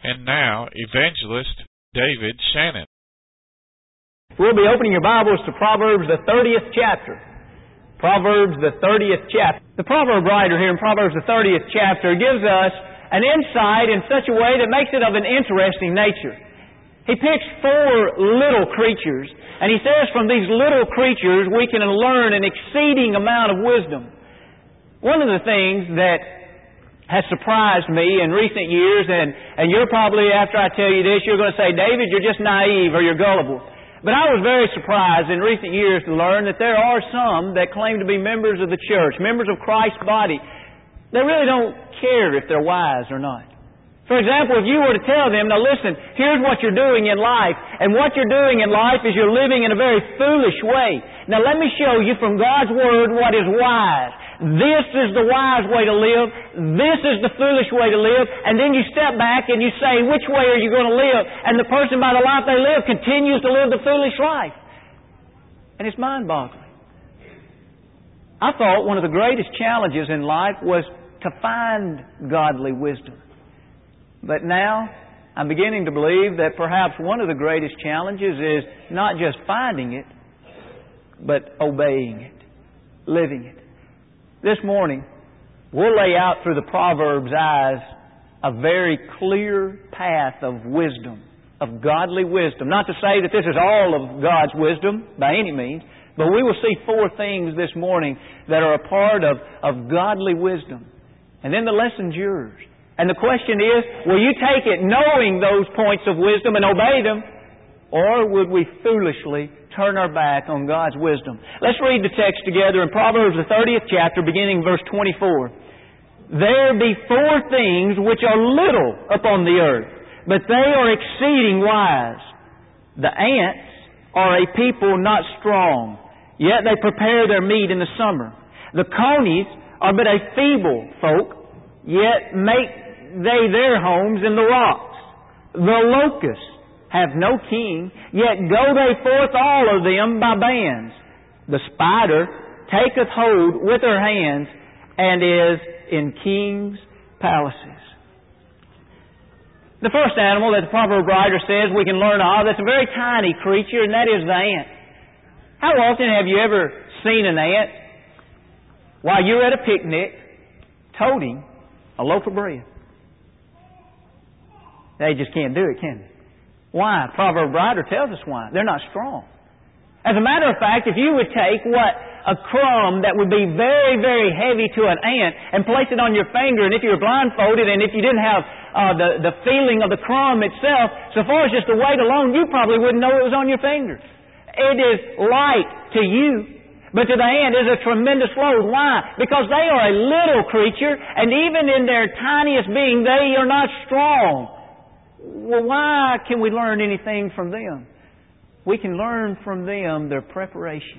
And now, Evangelist David Shannon. We'll be opening your Bibles to Proverbs, the 30th chapter. Proverbs, the 30th chapter. The proverb writer here in Proverbs, the 30th chapter, gives us an insight in such a way that makes it of an interesting nature. He picks 4 little creatures, and he says from these little creatures we can learn an exceeding amount of wisdom. One of the things that has surprised me in recent years, and you're probably, after I tell you this, you're going to say, David, you're just naive or you're gullible. But I was very surprised in recent years to learn that there are some that claim to be members of the church, members of Christ's body. They really don't care if they're wise or not. For example, if you were to tell them, now listen, here's what you're doing in life, and what you're doing in life is you're living in a very foolish way. Now let me show you from God's Word what is wise. This is the wise way to live. This is the foolish way to live. And then you step back and you say, which way are you going to live? And the person by the life they live continues to live the foolish life. And it's mind-boggling. I thought one of the greatest challenges in life was to find godly wisdom. But now I'm beginning to believe that perhaps one of the greatest challenges is not just finding it, but obeying it, living it. This morning, we'll lay out through the Proverbs' eyes a very clear path of wisdom, of godly wisdom. Not to say that this is all of God's wisdom by any means, but we will see 4 things this morning that are a part of godly wisdom. And then the lesson's yours. And the question is, will you take it knowing those points of wisdom and obey them, or would we foolishly turn our back on God's wisdom? Let's read the text together in Proverbs, the 30th chapter, beginning verse 24. There be 4 things which are little upon the earth, but they are exceeding wise. The ants are a people not strong, yet they prepare their meat in the summer. The conies are but a feeble folk, yet make they their homes in the rocks. The locusts have no king, yet go they forth all of them by bands. The spider taketh hold with her hands, and is in kings' palaces. The first animal that the proverb writer says we can learn of, that's a very tiny creature, and that is the ant. How often have you ever seen an ant while you're at a picnic toting a loaf of bread? They just can't do it, can they? Why? The proverb writer tells us why. They're not strong. As a matter of fact, if you would take a crumb that would be very, very heavy to an ant and place it on your finger, and if you were blindfolded and if you didn't have the feeling of the crumb itself, so far as just the weight alone, you probably wouldn't know it was on your finger. It is light to you, but to the ant is a tremendous load. Why? Because they are a little creature, and even in their tiniest being, they are not strong. Well, why can we learn anything from them? We can learn from them their preparation.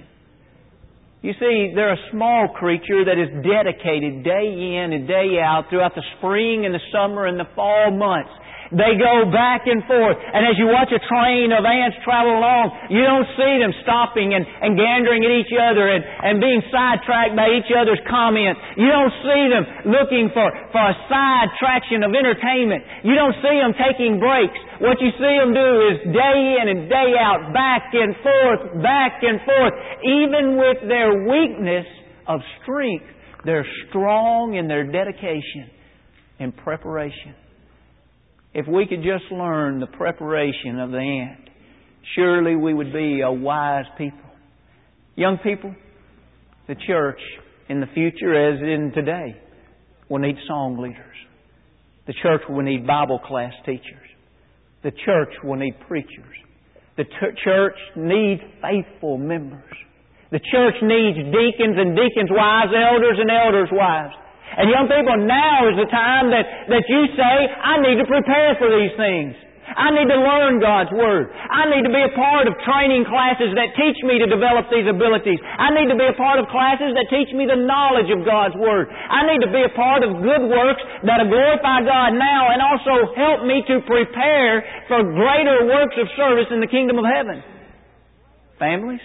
You see, they're a small creature that is dedicated day in and day out throughout the spring and the summer and the fall months. They go back and forth. And as you watch a train of ants travel along, you don't see them stopping and gandering at each other and being sidetracked by each other's comments. You don't see them looking for a side traction of entertainment. You don't see them taking breaks. What you see them do is day in and day out, back and forth, back and forth. Even with their weakness of strength, they're strong in their dedication and preparation. If we could just learn the preparation of the ant, surely we would be a wise people. Young people, the church in the future, as in today, will need song leaders. The church will need Bible class teachers. The church will need preachers. The church needs faithful members. The church needs deacons and deacons' wives, elders and elders' wives. And young people, now is the time that you say, I need to prepare for these things. I need to learn God's Word. I need to be a part of training classes that teach me to develop these abilities. I need to be a part of classes that teach me the knowledge of God's Word. I need to be a part of good works that will glorify God now and also help me to prepare for greater works of service in the kingdom of heaven. Families,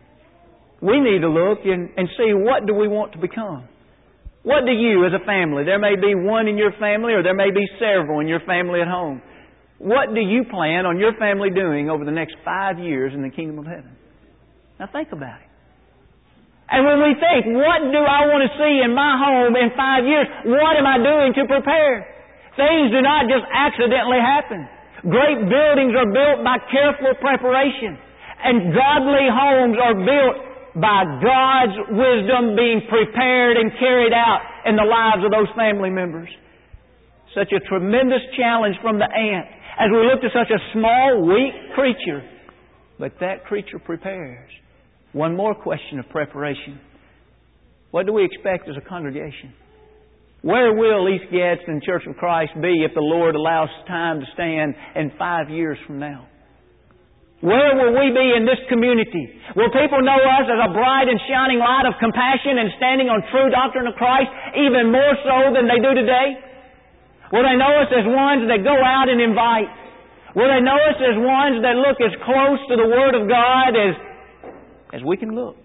we need to look and see, what do we want to become? What do you as a family? There may be one in your family, or there may be several in your family at home. What do you plan on your family doing over the next 5 years in the kingdom of heaven? Now think about it. And when we think, what do I want to see in my home in 5 years? What am I doing to prepare? Things do not just accidentally happen. Great buildings are built by careful preparation. And godly homes are built by God's wisdom being prepared and carried out in the lives of those family members. Such a tremendous challenge from the ant as we look to such a small, weak creature. But that creature prepares. One more question of preparation. What do we expect as a congregation? Where will East Gadsden Church of Christ be if the Lord allows time to stand in 5 years from now? Where will we be in this community? Will people know us as a bright and shining light of compassion and standing on true doctrine of Christ even more so than they do today? Will they know us as ones that go out and invite? Will they know us as ones that look as close to the Word of God as we can look?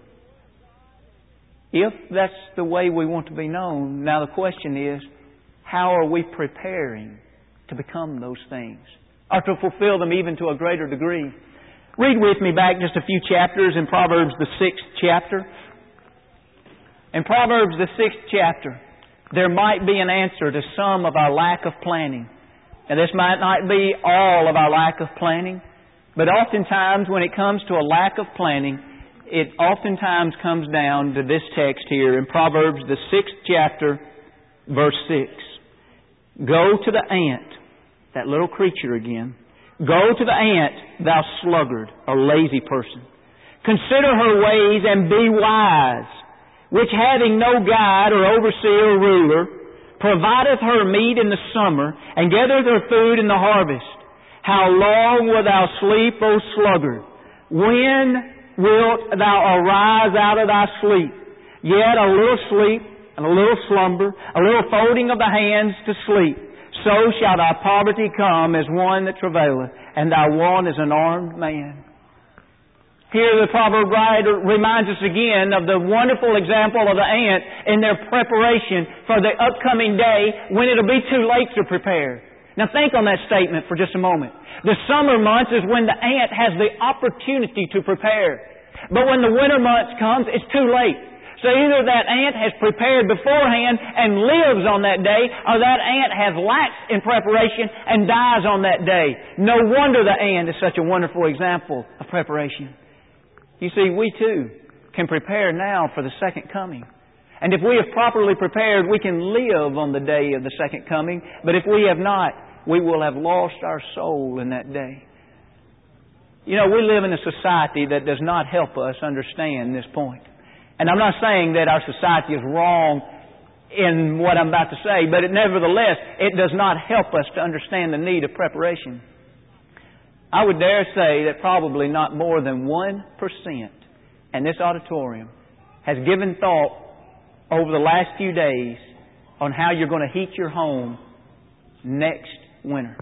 If that's the way we want to be known, now the question is, how are we preparing to become those things? Or to fulfill them even to a greater degree? Read with me back just a few chapters in Proverbs the 6th chapter. In Proverbs the 6th chapter, there might be an answer to some of our lack of planning. And this might not be all of our lack of planning, but oftentimes when it comes to a lack of planning, it oftentimes comes down to this text here in Proverbs the 6th chapter, verse 6. Go to the ant, that little creature again. Go to the ant, thou sluggard, or lazy person. Consider her ways and be wise, which having no guide or overseer or ruler, provideth her meat in the summer, and gathereth her food in the harvest. How long wilt thou sleep, O sluggard? When wilt thou arise out of thy sleep? Yet a little sleep, and a little slumber, a little folding of the hands to sleep. So shall thy poverty come as one that travaileth, and thy want as an armed man. Here the proverb writer reminds us again of the wonderful example of the ant in their preparation for the upcoming day when it'll be too late to prepare. Now think on that statement for just a moment. The summer months is when the ant has the opportunity to prepare. But when the winter months comes, it's too late. So either that ant has prepared beforehand and lives on that day, or that ant has lacked in preparation and dies on that day. No wonder the ant is such a wonderful example of preparation. You see, we too can prepare now for the second coming. And if we have properly prepared, we can live on the day of the second coming. But if we have not, we will have lost our soul in that day. You know, we live in a society that does not help us understand this point. And I'm not saying that our society is wrong in what I'm about to say, but nevertheless, it does not help us to understand the need of preparation. I would dare say that probably not more than 1% in this auditorium has given thought over the last few days on how you're going to heat your home next winter.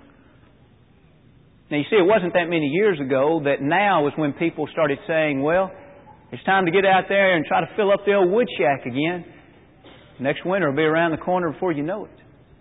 Now you see, it wasn't that many years ago that now is when people started saying, well, it's time to get out there and try to fill up the old wood shack again. Next winter will be around the corner before you know it.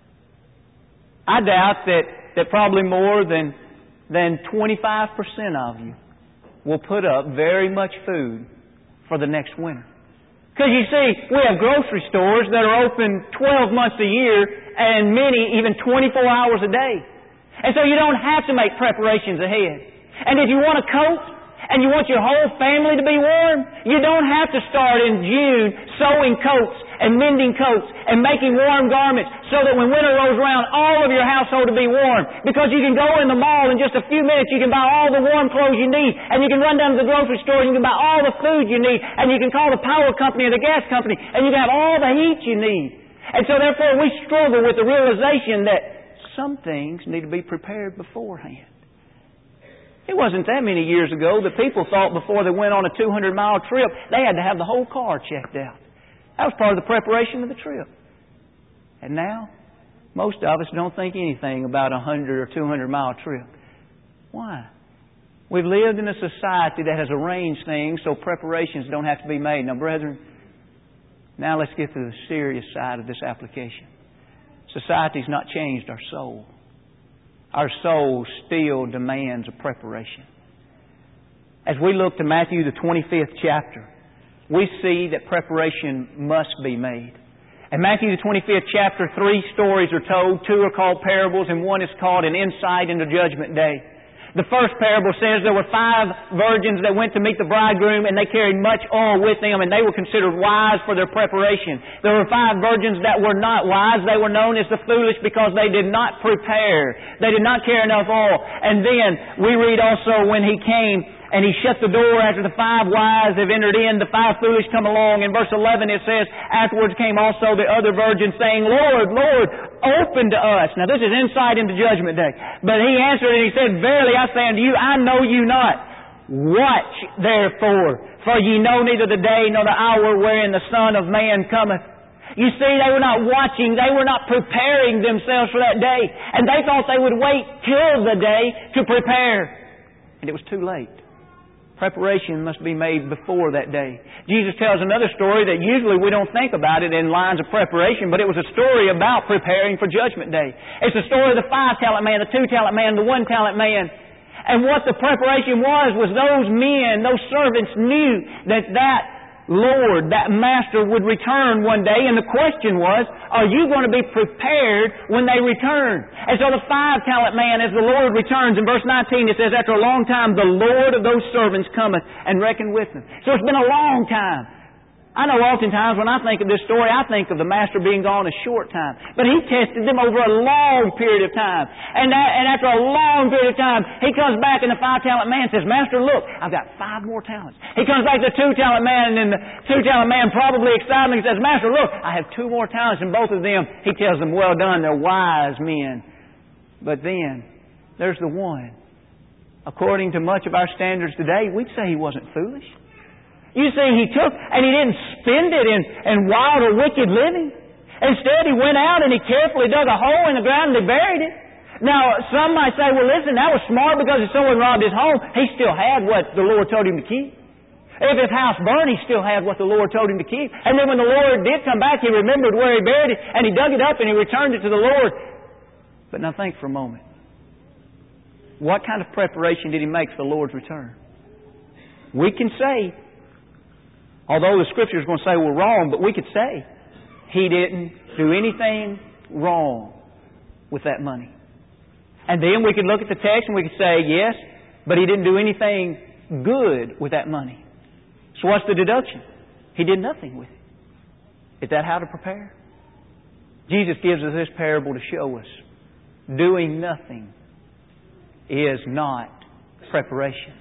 I doubt that probably more than 25% of you will put up very much food for the next winter. Because you see, we have grocery stores that are open 12 months a year and many even 24 hours a day. And so you don't have to make preparations ahead. And if you want a coat and you want your whole family to be warm, you don't have to start in June sewing coats and mending coats and making warm garments so that when winter rolls around, all of your household will be warm. Because you can go in the mall in just a few minutes, you can buy all the warm clothes you need, and you can run down to the grocery store and you can buy all the food you need, and you can call the power company or the gas company, and you can have all the heat you need. And so therefore we struggle with the realization that some things need to be prepared beforehand. It wasn't that many years ago that people thought before they went on a 200-mile trip, they had to have the whole car checked out. That was part of the preparation of the trip. And now, most of us don't think anything about a 100 or 200-mile trip. Why? We've lived in a society that has arranged things so preparations don't have to be made. Now, brethren, now let's get to the serious side of this application. Society's not changed our soul. our soul still demands a preparation. As we look to Matthew the 25th chapter, we see that preparation must be made. In Matthew the 25th chapter, 3 stories are told. 2 are called parables, and 1 is called an insight into Judgment Day. The first parable says there were 5 virgins that went to meet the bridegroom, and they carried much oil with them, and they were considered wise for their preparation. There were 5 virgins that were not wise. They were known as the foolish because they did not prepare. They did not carry enough oil. And then we read also when He came and He shut the door after the 5 wise have entered in, the 5 foolish come along. In verse 11 it says, afterwards came also the other virgins saying, Lord, Lord, open to us. Now this is insight into Judgment Day. But He answered and He said, verily I say unto you, I know you not. Watch therefore, for ye know neither the day nor the hour wherein the Son of Man cometh. You see, they were not watching. They were not preparing themselves for that day. And they thought they would wait till the day to prepare. And it was too late. Preparation must be made before that day. Jesus tells another story that usually we don't think about it in lines of preparation, but it was a story about preparing for Judgment Day. It's the story of the 5-talent man, the 2-talent man, the 1-talent man. And what the preparation was those men, those servants knew that Lord, that master would return one day, and the question was, are you going to be prepared when they return? And so the 5-talent man, as the Lord returns, in verse 19 it says, after a long time the Lord of those servants cometh and reckon with them. So it's been a long time. I know oftentimes when I think of this story, I think of the master being gone a short time. But He tested them over a long period of time. And after a long period of time, He comes back and the 5-talent man says, Master, look, I've got 5 more talents. He comes back to the 2-talent man, and then the 2-talent man probably excitedly says, Master, look, I have 2 more talents. And both of them, He tells them, well done, they're wise men. But then, there's the one. According to much of our standards today, we'd say he wasn't foolish. You see, he took and he didn't spend it in wild or wicked living. Instead, he went out and he carefully dug a hole in the ground and he buried it. Now, some might say, well, listen, that was smart because if someone robbed his home, he still had what the Lord told him to keep. If his house burned, he still had what the Lord told him to keep. And then when the Lord did come back, he remembered where he buried it and he dug it up and he returned it to the Lord. But now think for a moment. What kind of preparation did he make for the Lord's return? We can say, although the Scripture is going to say we're wrong, but we could say he didn't do anything wrong with that money. And then we could look at the text and we could say, yes, but he didn't do anything good with that money. So what's the deduction? He did nothing with it. Is that how to prepare? Jesus gives us this parable to show us doing nothing is not preparation.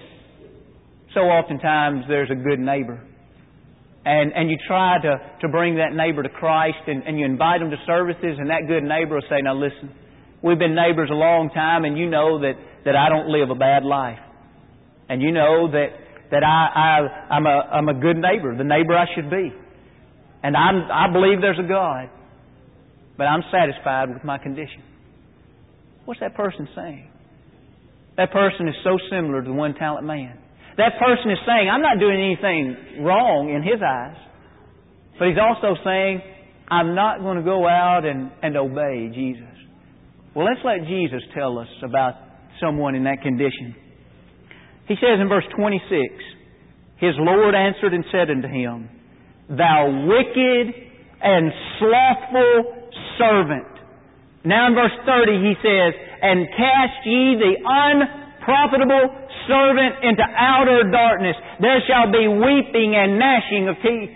So oftentimes there's a good neighbor. And you try to bring that neighbor to Christ and you invite them to services, and that good neighbor will say, now listen, we've been neighbors a long time and you know that I don't live a bad life. And you know that I'm a good neighbor, the neighbor I should be. And I believe there's a God, but I'm satisfied with my condition. What's that person saying? That person is so similar to the 1-talent man. That person is saying, I'm not doing anything wrong in his eyes. But he's also saying, I'm not going to go out and obey Jesus. Well, let's let Jesus tell us about someone in that condition. He says in verse 26, His Lord answered and said unto him, Thou wicked and slothful servant. Now in verse 30 he says, And cast ye the unprofitable servant into outer darkness. There shall be weeping and gnashing of teeth.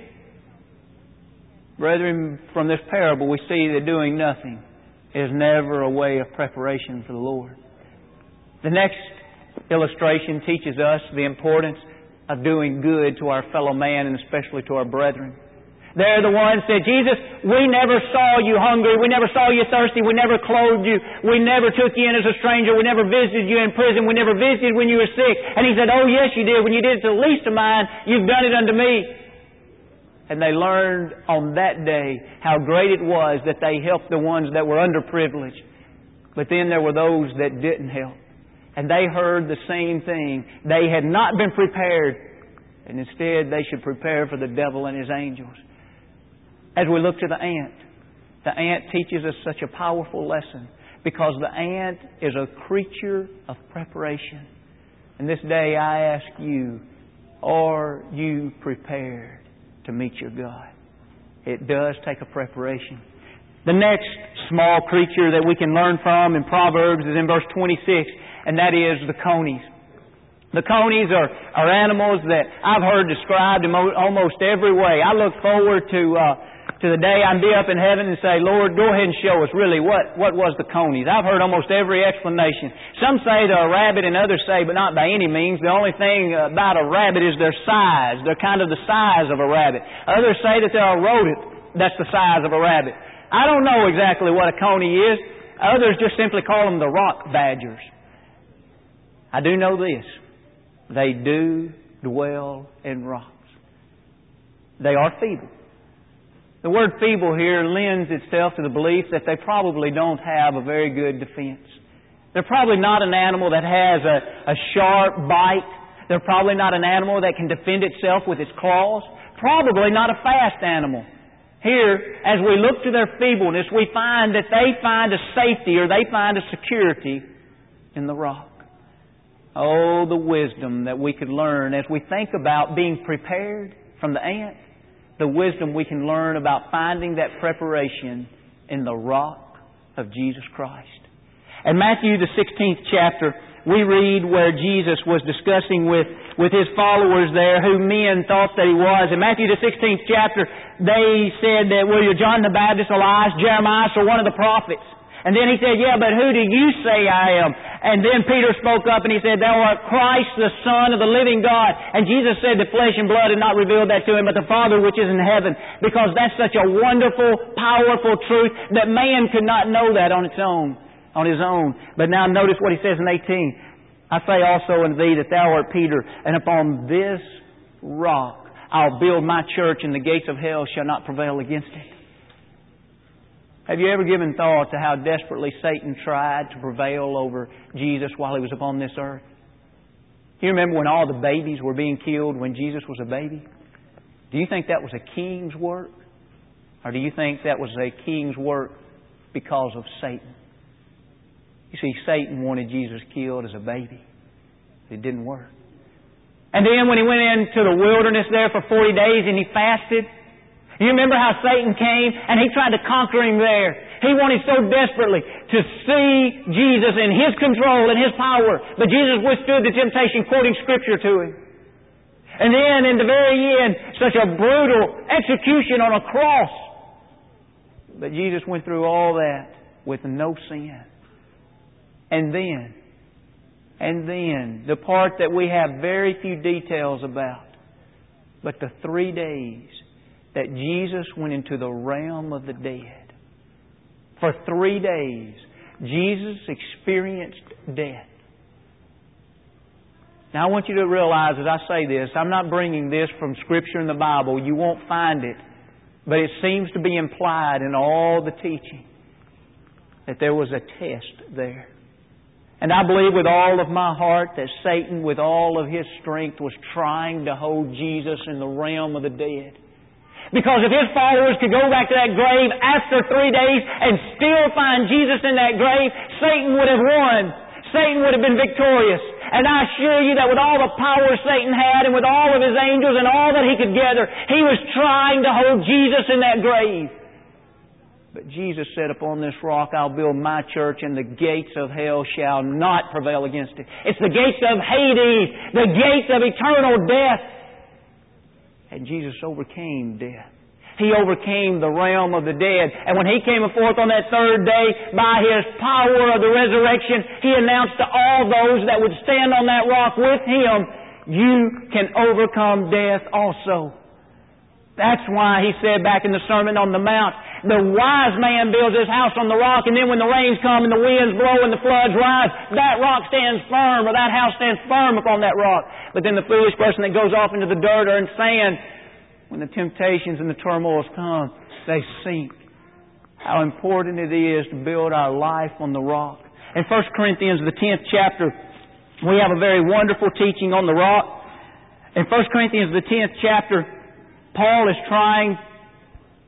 Brethren, from this parable we see that doing nothing is never a way of preparation for the Lord. The next illustration teaches us the importance of doing good to our fellow man and especially to our brethren. They're the ones that said, Jesus, we never saw you hungry. We never saw you thirsty. We never clothed you. We never took you in as a stranger. We never visited you in prison. We never visited when you were sick. And He said, oh, yes, you did. When you did it to the least of mine, you've done it unto me. And they learned on that day how great it was that they helped the ones that were underprivileged. But then there were those that didn't help. And they heard the same thing. They had not been prepared. And instead, they should prepare for the devil and his angels. As we look to the ant teaches us such a powerful lesson because the ant is a creature of preparation. And this day I ask you, are you prepared to meet your God? It does take a preparation. The next small creature that we can learn from in Proverbs is in verse 26, and that is the conies. The conies are animals that I've heard described in almost every way. I look forward to the day I'll be up in heaven and say, Lord, go ahead and show us really what was the conies. I've heard almost every explanation. Some say they're a rabbit and others say, but not by any means. The only thing about a rabbit is their size. They're kind of the size of a rabbit. Others say that they're a rodent that's the size of a rabbit. I don't know exactly what a coney is. Others just simply call them the rock badgers. I do know this. They do dwell in rocks. They are feeble. The word feeble here lends itself to the belief that they probably don't have a very good defense. They're probably not an animal that has a sharp bite. They're probably not an animal that can defend itself with its claws. Probably not a fast animal. Here, as we look to their feebleness, we find that they find a safety or they find a security in the rock. Oh, the wisdom that we could learn as we think about being prepared from the ant. The wisdom we can learn about finding that preparation in the rock of Jesus Christ. In Matthew the 16th chapter, we read where Jesus was discussing with His followers there who men thought that He was. In Matthew the 16th chapter, they said that, well, you're John the Baptist, Elias, Jeremiah, or one of the prophets. And then He said, yeah, but who do you say I am? And then Peter spoke up and he said, thou art Christ, the Son of the living God. And Jesus said, the flesh and blood had not revealed that to him, but the Father which is in heaven. Because that's such a wonderful, powerful truth that man could not know that on his own. But now notice what He says in 18. I say also unto thee that thou art Peter, and upon this rock I'll build my church, and the gates of hell shall not prevail against it. Have you ever given thought to how desperately Satan tried to prevail over Jesus while He was upon this earth? Do you remember when all the babies were being killed when Jesus was a baby? Do you think that was a king's work? Or do you think that was a king's work because of Satan? You see, Satan wanted Jesus killed as a baby. It didn't work. And then when He went into the wilderness there for 40 days and He fasted, you remember how Satan came and he tried to conquer Him there. He wanted so desperately to see Jesus in His control and His power. But Jesus withstood the temptation, quoting Scripture to him. And then in the very end, such a brutal execution on a cross. But Jesus went through all that with no sin. And then, the part that we have very few details about, but the 3 days that Jesus went into the realm of the dead. For 3 days, Jesus experienced death. Now I want you to realize as I say this, I'm not bringing this from Scripture in the Bible. You won't find it. But it seems to be implied in all the teaching that there was a test there. And I believe with all of my heart that Satan, with all of his strength, was trying to hold Jesus in the realm of the dead. Because if His followers could go back to that grave after 3 days and still find Jesus in that grave, Satan would have won. Satan would have been victorious. And I assure you that with all the power Satan had and with all of his angels and all that he could gather, he was trying to hold Jesus in that grave. But Jesus said, upon this rock I'll build my church, and the gates of hell shall not prevail against it. It's the gates of Hades, the gates of eternal death. And Jesus overcame death. He overcame the realm of the dead. And when He came forth on that third day, by His power of the resurrection, He announced to all those that would stand on that rock with Him, you can overcome death also. That's why He said back in the Sermon on the Mount, the wise man builds his house on the rock, and then when the rains come and the winds blow and the floods rise, that rock stands firm, or that house stands firm upon that rock. But then the foolish person that goes off into the dirt or in sand, when the temptations and the turmoils come, they sink. How important it is to build our life on the rock. In 1 Corinthians, the 10th chapter, we have a very wonderful teaching on the rock. In 1 Corinthians, the 10th chapter, Paul is trying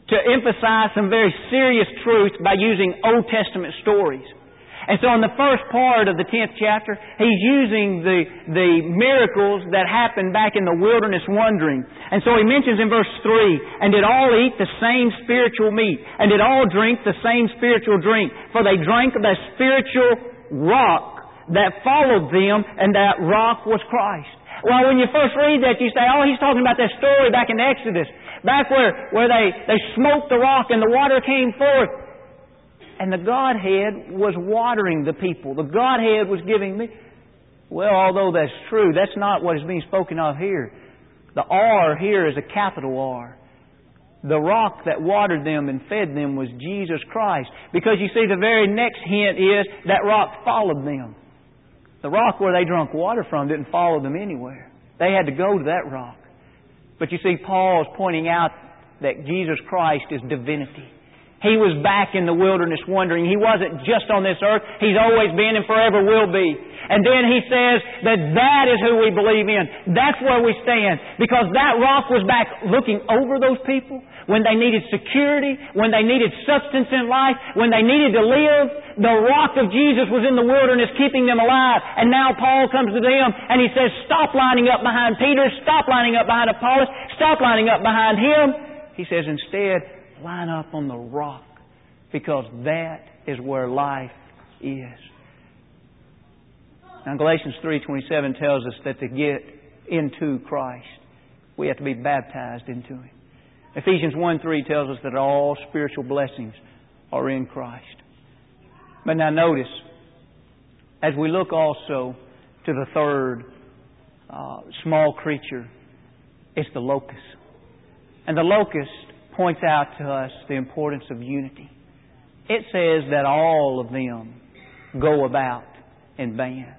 to emphasize some very serious truths by using Old Testament stories. And so in the first part of the 10th chapter, he's using the miracles that happened back in the wilderness wandering. And so he mentions in verse 3, "And did all eat the same spiritual meat, and did all drink the same spiritual drink, for they drank of the spiritual rock that followed them, and that rock was Christ." Well, when you first read that, you say, oh, he's talking about that story back in Exodus, back where they smoked the rock and the water came forth. And the Godhead was watering the people. The Godhead was giving me. Well, although that's true, that's not what is being spoken of here. The R here is a capital R. The rock that watered them and fed them was Jesus Christ. Because you see, the very next hint is that rock followed them. The rock where they drank water from didn't follow them anywhere. They had to go to that rock. But you see, Paul is pointing out that Jesus Christ is divinity. He was back in the wilderness wandering. He wasn't just on this earth. He's always been and forever will be. And then he says that is who we believe in. That's where we stand. Because that rock was back looking over those people when they needed security, when they needed substance in life, when they needed to live. The rock of Jesus was in the wilderness keeping them alive. And now Paul comes to them and he says, stop lining up behind Peter, stop lining up behind Apollos, stop lining up behind him. He says instead, line up on the rock, because that is where life is. Now Galatians 3:27 tells us that to get into Christ, we have to be baptized into Him. Ephesians 1:3 tells us that all spiritual blessings are in Christ. But now notice, as we look also to the third small creature, it's the locust. And the locust points out to us the importance of unity. It says that all of them go about in bands.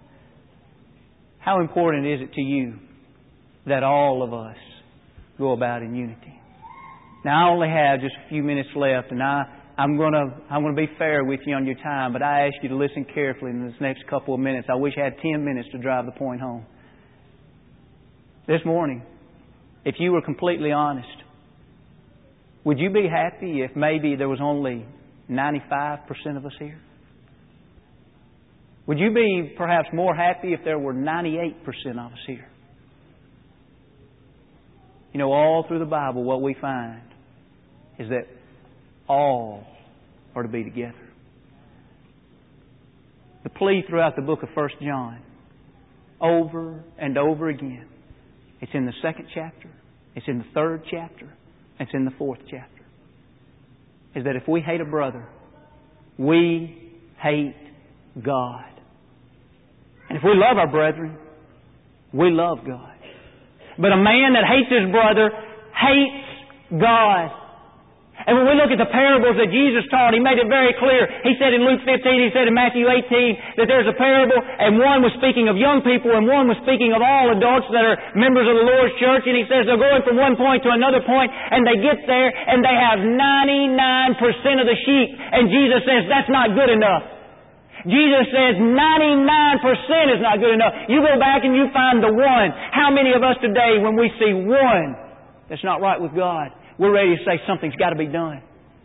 How important is it to you that all of us go about in unity? Now, I only have just a few minutes left, and I'm going to be fair with you on your time, but I ask you to listen carefully in this next couple of minutes. I wish I had 10 minutes to drive the point home. This morning, if you were completely honest, would you be happy if maybe there was only 95% of us here? Would you be perhaps more happy if there were 98% of us here? You know, all through the Bible, what we find is that all are to be together. The plea throughout the book of 1 John, over and over again, it's in the 2nd chapter, it's in the 3rd chapter, it's in the 4th chapter, is that if we hate a brother, we hate God. And if we love our brethren, we love God. But a man that hates his brother hates God. And when we look at the parables that Jesus taught, He made it very clear. He said in Luke 15, He said in Matthew 18, that there's a parable, and one was speaking of young people, and one was speaking of all adults that are members of the Lord's church. And He says they're going from one point to another point, and they get there, and they have 99% of the sheep. And Jesus says, that's not good enough. Jesus says 99% is not good enough. You go back and you find the one. How many of us today, when we see one that's not right with God, we're ready to say something's got to be done?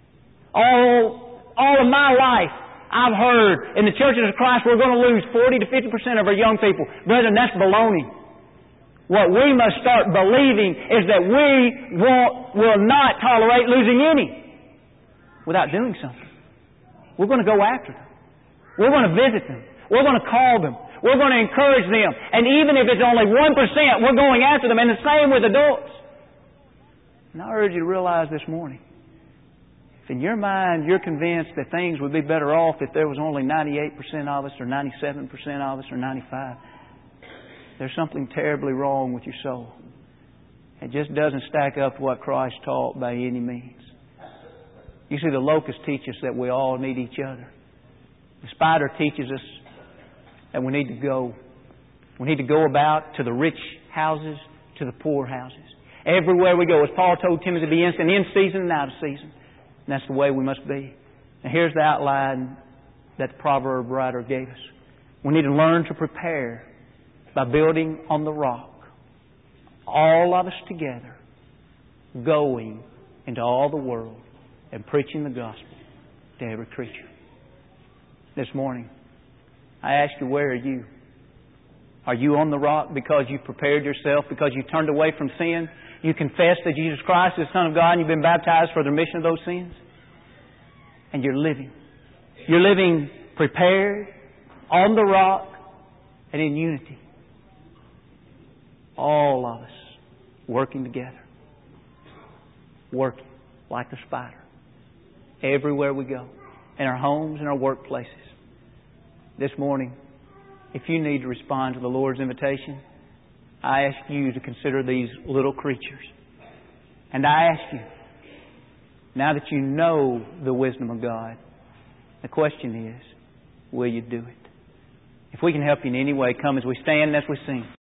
All of my life, I've heard in the churches of Christ we're going to lose 40 to 50% of our young people. Brethren, that's baloney. What we must start believing is that we will not tolerate losing any without doing something. We're going to go after them. We're going to visit them. We're going to call them. We're going to encourage them. And even if it's only 1%, we're going after them. And the same with adults. And I urge you to realize this morning, if in your mind you're convinced that things would be better off if there was only 98% of us or 97% of us or 95%, there's something terribly wrong with your soul. It just doesn't stack up to what Christ taught by any means. You see, the locusts teach us that we all need each other. The spider teaches us that we need to go. We need to go about to the rich houses, to the poor houses. Everywhere we go, as Paul told Timothy, be instant in season and out of season. And that's the way we must be. And here's the outline that the proverb writer gave us. We need to learn to prepare by building on the rock. All of us together, going into all the world and preaching the gospel to every creature. This morning, I ask you, where are you? Are you on the rock because you prepared yourself, because you turned away from sin? You confessed that Jesus Christ is the Son of God and you've been baptized for the remission of those sins? And you're living. You're living prepared, on the rock, and in unity. All of us working together. Working like the spider. Everywhere we go. In our homes, in our workplaces. This morning, if you need to respond to the Lord's invitation, I ask you to consider these little creatures. And I ask you, now that you know the wisdom of God, the question is, will you do it? If we can help you in any way, come as we stand and as we sing.